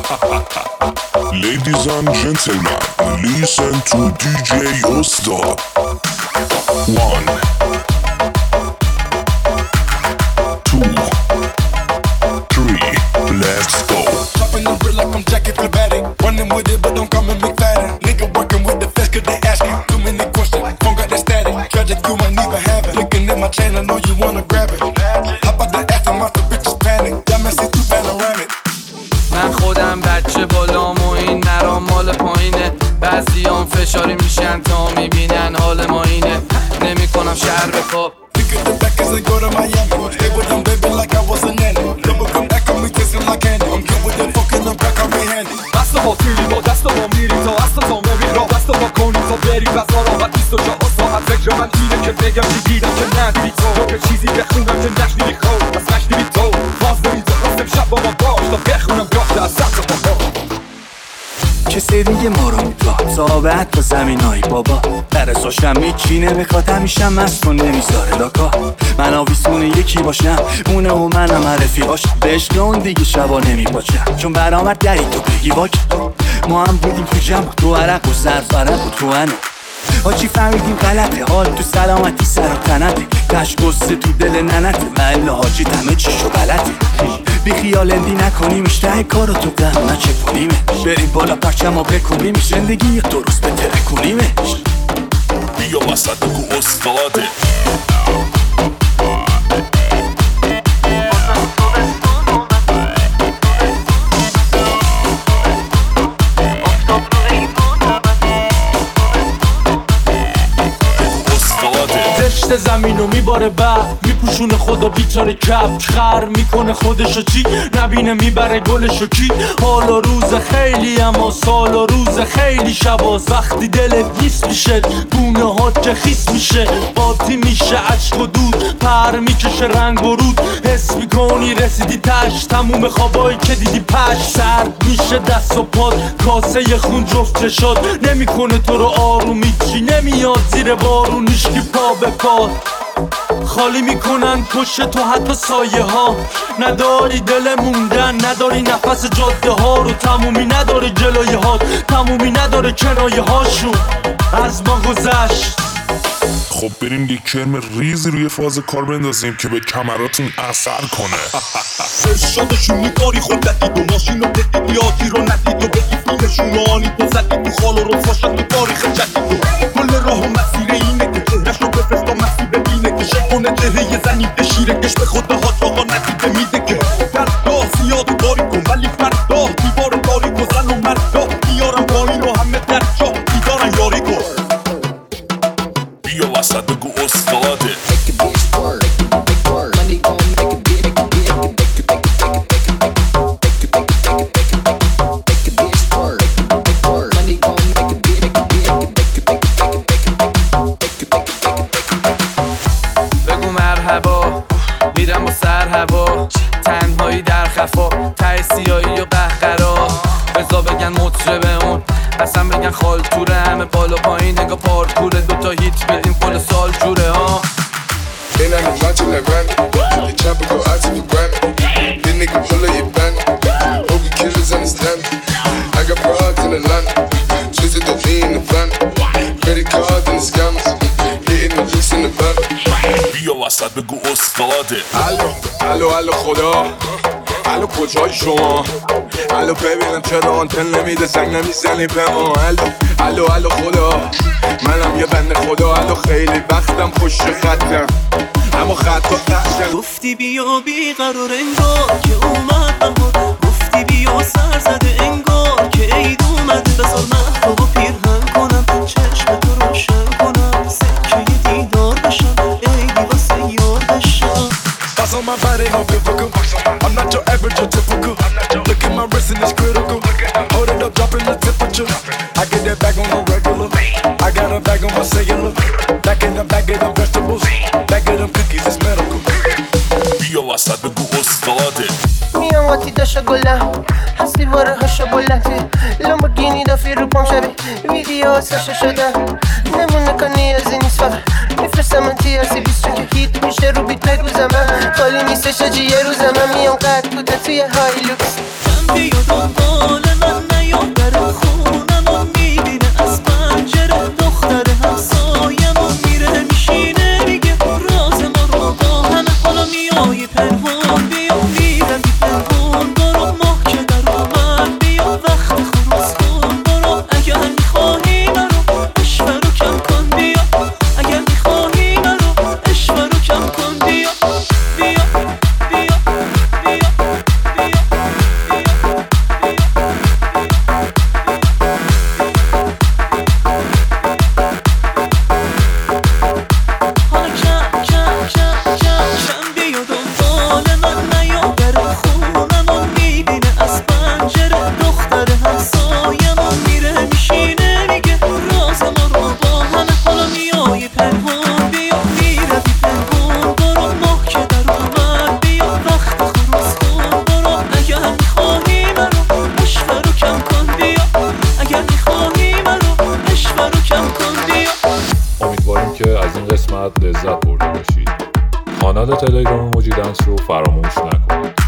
Ladies and gentlemen, listen to DJ Ustad. 1 2 3, let's go. Chopping the brick like I'm Jackie Flibatic. Running with it, but don't call me McFadden. Nigga working with the feds, cause they asking too many questions. Phone got that static. Tragic, you might even have it. Looking at my chain, I know you wanna grab it. Hop out the aftermath, the bitches panic. Y'all messy through panoramic. من خودم بچه بالام و این نرام مال پایینه. بعضیام فشاری میشن تا میبینن حال ما اینه. نمی کنم شهر به خواب. Pick up the back as I go to Miami. Stay with them baby like I was a nanny. Double come back on me kissing like candy. I'm good with them fucking them back on me handy. دست با تیری با دست با میری تا اصلا تا موی را دست با کنی تا بری بزا راحت 24 ساعت فکر من اینه که بگم چی دیدم که ندیدی تو که چیزی بخونم که نشنیدی خود از نشنیدی تو باز نمیده راستم شب با ما باش تا بخونم گفته از سطح با کسی دیگه ما رو میدواد ثابت با زمینایی بابا در ازاشم میچینه بخواد همیشه مست و نمیذاره لاکا من آویسونه یکی باشم اونه و منم رفیقاش بهش اون دیگه شبا نمیپاچم چون برآمد دری تو بگی واکن ما هم بودیم تو جمع تو عرق و زرف عرق و تو هنو حاجی فهمیدیم غلطه حال تو سلامتی سر و تنته کش گسته تو دل ننته محل حاجی همه چیشو غلطه بی خیال اندی نکنیم اشته کارو تو دم نچه کنیمه بریم بالا پرچم و بکوبیم زندگی درست بتره کنیمه بیا وسط بگو استاده. رشته زمینو میباره بعد میپوشونه خدا بیچاره کپ خر میکنه خودشو چی نبینه میبره گلشو کی حال و روز خیلی اما سال و روز خیلی شباز وقتی دلت نیست میشه گونه ها که خیس میشه باطی میشه عشق و دود پر میکشه رنگ و رود حس میکنی رسیدی تش تموم خوابایی که دیدی پش سرد میشه دست و پاد کاسه خون جفت شد نمیکنه تو رو آرومی چی نمیاد زیر بارونش کی پا به پا خالی میکنن پشت تو حتی سایه ها نداری دل موندن نداری نفس جاده ها رو تمومی نداره جلوی هات تمومی نداره کنایه هاشون از ما گذشت خب بریم یک کرم ریزی روی فاز کار بندازیم که به کمراتون اثر کنه. شادشون میکاری خود ندید و ماشین رو بدید یادی رو ندید و بگی فیلمشون رو آنید و زدید تو خال و رفاشت تو تاریخ جدید و کل راه و مسیر اینه که چهرش رو بفرست و مسیر ببینه که شکونه چهره یه زنی بشیره کش به خود ها چاقا ندیده میده که فردا زیاد و داری کن ولی فردا دیوار داری کن زن و مردا بیارم پایین رو همه در جا دیدارن یاری کن بیا وسط بگو استاده. بگو مرحبا میرم و سر هوا تنهایی در خفا ته سیاهی و قهقرا بزا بگن مطربمون قسم بگن خالتوره همه بالا پایین نگاه پارکوره دوتا هیت بدیم کل سال جوره ها Been on the bunch of that run. The chopper go out to the ground. This nigga pull up your band. Hope you killers understand. I got broads in the land. Twisted the V in the van. Credit cards and the scams. Hitting the loose in the van. بیا وسط بگو استاده. الو خدا الو کجای شما الو ببینم چرا آنتن نمیده زنگ نمیزنی به ما الو خدا منم یه بنده خدا الو خیلی وقتم پشت خطم اما خطا قشنگ گفتی بیا بیقرار انگار که اومد بهار گفتی بیا سر زده انگار که عید اومده بذار من تو پیرهن کنم چشم تو روشن کنم سکه دیدار بشم عیدی واسه یار بشم Box on my body, no biblical. I'm not your average or typical. Look at my wrist and it's critical. Hold it up, dropping the temperature. I get that bag on the regular. I got a bag on my cellular. Back in them vegetables. Back of them cookies, it's medical. بیا وسط بگو استاده. میام واتی داشا گلم هستی واره هاشا بلنده لامبورگینی دافی رو پام شبه ویدیو ساشا شدم نمونه کنی از این نیست فقط میفرستم من تیارسی بیست چون که هیت میشه رو بیت بگوزم من خالی نیستش آجی یه روزم من میام قد بوده توی های لوکس کن بیا دنبال من نیا در خونمو میبینه از پنجره دختر همسایمو میره میشینه میگه راز ما رو با همه حالا میای پنهون بیا میرم بی پنهون برو ماه که در اومد بیا وقت خروس کن برو اگر میخواهی منو عشق رو کم کن بیا اگر میخواهی منو عشق رو کم کن بیا بیا بیا بیا حالا کم بیا دنبال من نیا در خونمو میبینه از پنجره دختر همسایمو میره میشینه میگه راز ما رو با همه حالا میای پنهون بیا میره بی پنهون برو ماه که در اومد بیا وقت خروس کن برو اگر میخواهی منو عشق رو کم کن بیا اگر میخواهی منو عشق رو کم کن بیا. امیدواریم که از این قسمت لذت برده باشید. کانال تلگرام موجی دنس رو فراموش نکنید.